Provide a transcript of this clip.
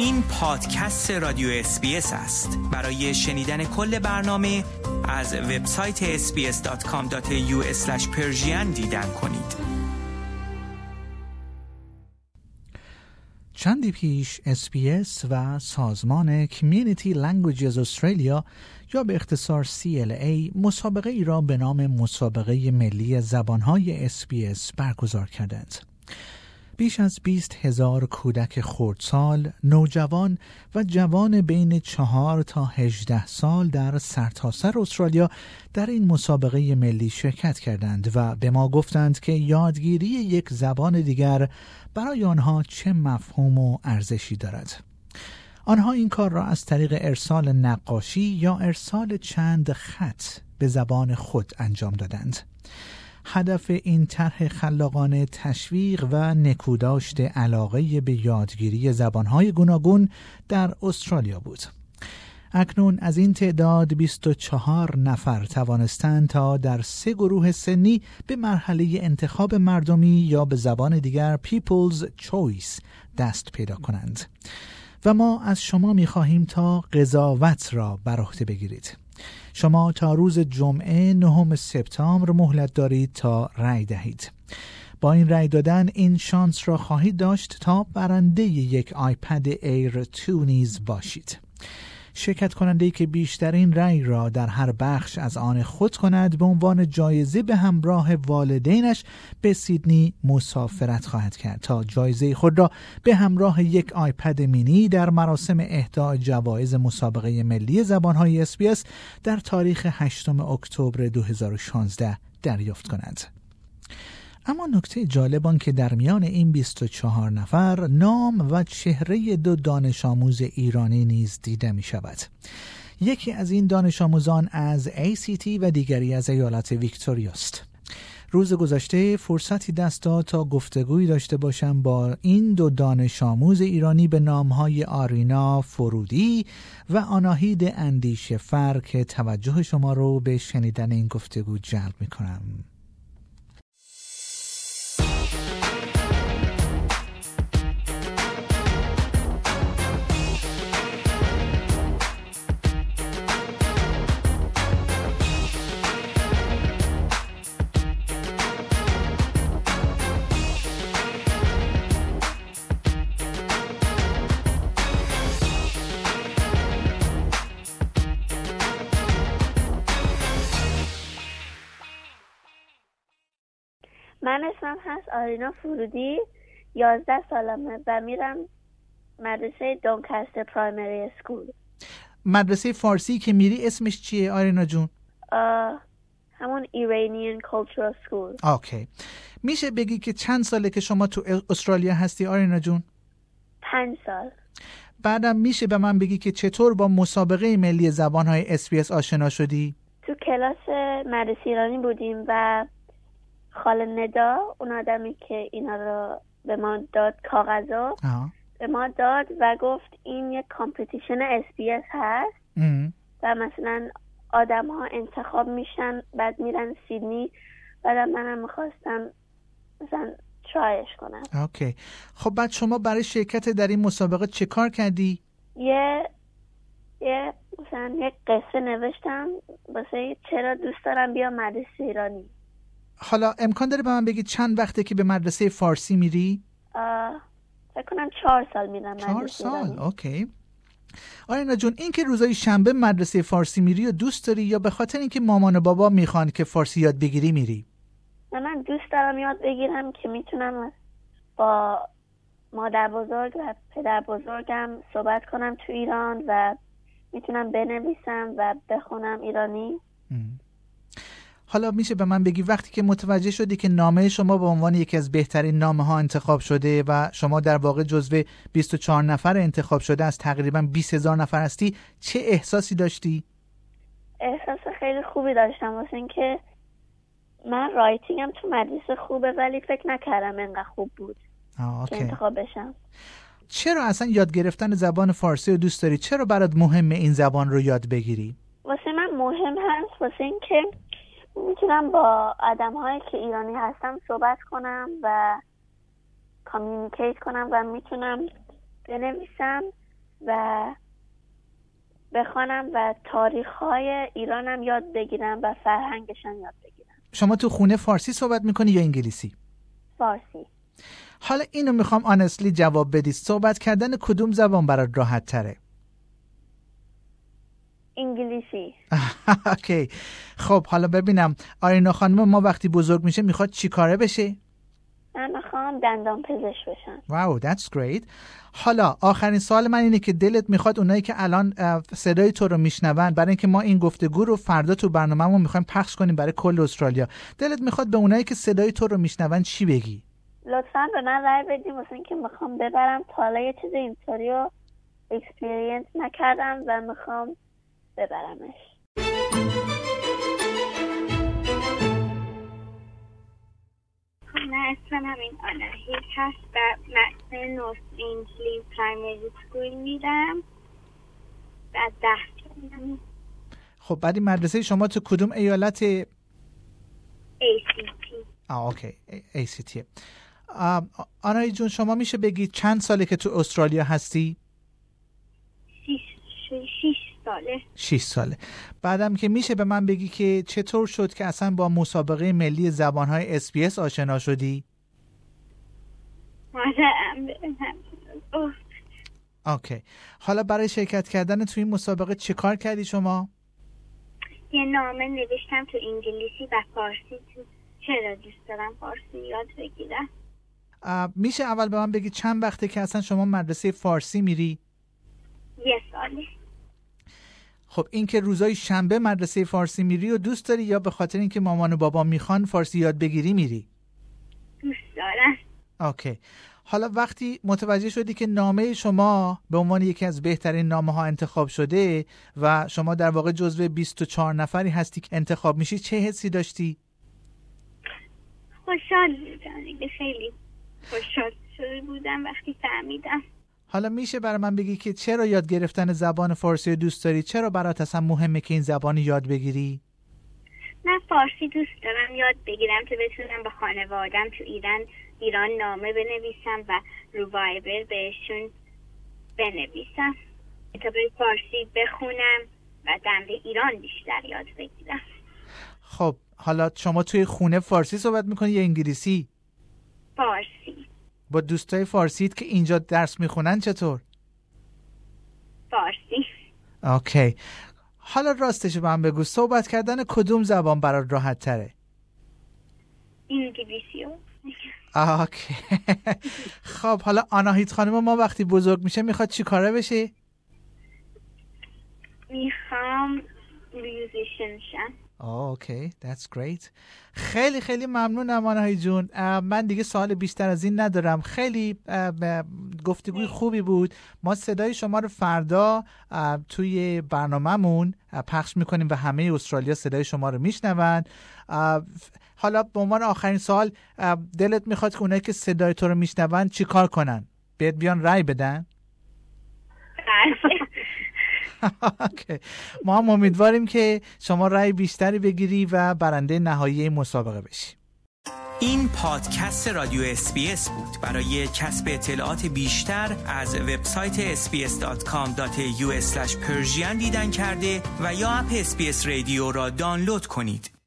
این پادکست رادیو SBS است. برای شنیدن کل برنامه از وبسایت sbs.com.au/persian دیدن کنید. چندی پیش SBS و سازمان Community Languages Australia یا به اختصار CLA مسابقه ای را به نام مسابقه ملی زبانهای SBS برگزار کردند. بیش از 20,000 کودک خردسال، نوجوان و جوان بین 4 تا 18 سال در سرتاسر استرالیا در این مسابقه ملی شرکت کردند و به ما گفتند که یادگیری یک زبان دیگر برای آنها چه مفهوم و ارزشی دارد. آنها این کار را از طریق ارسال نقاشی یا ارسال چند خط به زبان خود انجام دادند. هدف این طرح خلاقانه تشویق و نکوداشت علاقه به یادگیری زبانهای گوناگون در استرالیا بود. اکنون از این تعداد 24 نفر توانستند تا در 3 گروه سنی به مرحله انتخاب مردمی یا به زبان دیگر People's Choice دست پیدا کنند و ما از شما می‌خواهیم تا قضاوت را بر عهده بگیرید. شما تا روز جمعه 9 سپتامبر مهلت دارید تا رأی دهید. با این رأی دادن این شانس را خواهید داشت تا برنده یک آیپد ایر 2 نیز باشید. شرکت کننده‌ای که بیشترین رأی را در هر بخش از آن خود کند به عنوان جایزه به همراه والدینش به سیدنی مسافرت خواهد کرد تا جایزه خود را به همراه یک آیپد مینی در مراسم اهدای جوایز مسابقه ملی زبانهای SBS در تاریخ 8 اکتبر 2016 دریافت کند. اما نکته جالب آن که در میان این 24 نفر نام و چهره 2 دانش آموز ایرانی نیز دیده می شود. یکی از این دانش آموزان از ACT و دیگری از ایالت ویکتوریا است. روز گذشته فرصتی دست داد تا گفتگویی داشته باشم با این 2 دانش آموز ایرانی به نامهای آرینا فرودی و آناهید اندیشه‌فر که توجه شما رو به شنیدن این گفتگو جلب می کنم. من اسمم هست آرینا فرودی، 11 سالمه و میرم مدرسه دونکستر پرایمری اسکول. مدرسه فارسی که میری اسمش چیه آرینا جون؟ همون ایرانیان کالچرال سکول. اوکی. میشه بگی که چند ساله که شما تو استرالیا هستی آرینا جون؟ 5 سال. بعدم میشه به من بگی که چطور با مسابقه ملی زبانهای SBS آشنا شدی؟ تو کلاس مدرسه ایرانی بودیم و خاله ندا، اون آدمی که اینا رو به ما داد کاغذا به ما داد و گفت این یک کامپیتیشن SBS هست و مثلا آدم ها انتخاب میشن بعد میرن سیدنی. بعد منم میخواستم مثلا ترایش کنم. اوکی. خب بعد شما برای شرکت در این مسابقه چه کار کردی؟ مثلا یک قصه نوشتم واسه چرا دوست دارم بیام مدرسه ایرانی. حالا امکان داره به من بگید چند وقته که به مدرسه فارسی میری؟ فکر کنم 4 سال میرم مدرسه 4 سال ایرانی. اوکی. آرینا جون این که روزای شنبه مدرسه فارسی میری و دوست داری یا به خاطر اینکه مامان و بابا میخوان که فارسی یاد بگیری میری؟ من دوست دارم یاد بگیرم که میتونم با مادر بزرگ و پدر بزرگم صحبت کنم تو ایران و میتونم بنویسم و بخونم ایرانی. حالا میشه به من بگی وقتی که متوجه شدی که نامه شما به عنوان یکی از بهترین نامه ها انتخاب شده و شما در واقع جزو 24 نفر انتخاب شده از تقریبا 20,000 نفر هستی، چه احساسی داشتی؟ احساس خیلی خوبی داشتم واسه اینکه من رایتینگم تو مدرسه خوبه ولی فکر نکردم اینقدر خوب بود که انتخاب بشم. چرا اصلا یاد گرفتن زبان فارسی رو دوست داری؟ چرا برات مهمه این زبان رو یاد بگیری؟ واسه من مهم هست واسه اینکه میتونم با آدم‌هایی که ایرانی هستم صحبت کنم و کامیونیکیت کنم و میتونم بنویسم و بخوانم و تاریخ‌های ایرانم یاد بگیرم و فرهنگشم یاد بگیرم. شما تو خونه فارسی صحبت میکنی یا انگلیسی؟ فارسی. حالا اینو میخوام آنستلی جواب بدی، صحبت کردن کدوم زبان برات راحت تره؟ انگلیسی. اوکی. خب حالا ببینم آرینا خانم ما وقتی بزرگ میشه میخواد چی کاره بشه؟ من میخوام دندان پزشک بشم. واو that's great. حالا آخرین سوال من اینه که دلت میخواد اونایی که الان صدای تو رو میشنون، برای اینکه ما این گفتگو رو فردا تو برنامه‌مون میخوایم پخش کنیم برای کل استرالیا، دلت میخواد به اونایی که صدای تو رو میشنون چی بگی؟ لطفاً به من رای بدیم واسه اینکه میخوام ببرم، تا حالا یه چیز اینطوری رو اکسپریانس نکردم و میخوام ببرمش. من اسمم همین آناهیت هست و مدرسه نورث اینجلی پرایمری سکول میرم و 10 سالم. خب بعد این مدرسه شما تو کدوم ایالت؟ ACT. اوکی ACT. آناهیت جون شما میشه بگی چند ساله که تو استرالیا هستی؟ 6 ساله. 6 ساله. بعدم که میشه به من بگی که چطور شد که اصلا با مسابقه ملی زبانهای SBS آشنا شدی؟ اوکی. حالا برای شرکت کردن تو این مسابقه چه کار کردی شما؟ یه نامه نوشتم تو انگلیسی و فارسی، چرا دوست دارم فارسی یاد بگیرم. میشه اول به من بگی چند وقته که اصلا شما مدرسه فارسی میری؟ 1 ساله. خب این که روزای شنبه مدرسه فارسی میری و دوست داری یا به خاطر اینکه مامان و بابا میخوان فارسی یاد بگیری میری؟ دوست دارم. اوکی. حالا وقتی متوجه شدی که نامه شما به عنوان یکی از بهترین نامه ها انتخاب شده و شما در واقع جزو 24 نفری هستی که انتخاب میشی، چه حسی داشتی؟ خوشحال بودم، خیلی خوشحال شده بودم وقتی فهمیدم. حالا میشه برای من بگی که چرا یاد گرفتن زبان فارسی رو دوست داری؟ چرا برات اصلا مهمه که این زبان یاد بگیری؟ من فارسی دوست دارم یاد بگیرم که بتونم به خانوادم تو ایران نامه بنویسم و رو وایبر بهشون بنویسم تا به فارسی بخونم و در مورد ایران بیشتر یاد بگیرم. خب حالا شما توی خونه فارسی صحبت میکنی یا انگلیسی؟ فارسی. با دوستای فارسیت که اینجا درس میخونن چطور؟ فارسی. اوکی. حالا راستش رو من بگو، صحبت کردن کدوم زبان برات راحت تره؟ انگلیسی. اوکی. خب حالا آناهیت خانم ما وقتی بزرگ میشه میخواد چی کاره بشه؟ میخوام میوزیشن شم. اوکی that's great. خیلی خیلی ممنونم آناهیت جون. من دیگه سوال بیشتر از این ندارم. خیلی گفتگوی خوبی بود. ما صدای شما رو فردا توی برنامه‌مون پخش میکنیم و همه استرالیا صدای شما رو میشنون. حالا به عنوان آخرین سوال، دلت میخواد که اونایی که صدای تو رو میشنون چی کار کنن؟ بهت بیان رای بدن؟ اوکی. ما هم امیدواریم که شما رای بیشتری بگیری و برنده نهایی مسابقه بشی. این پادکست رادیو SBS بود. برای کسب اطلاعات بیشتر از وبسایت sbs.com.au/persian دیدن کرده و یا اپ SBS رادیو را دانلود کنید.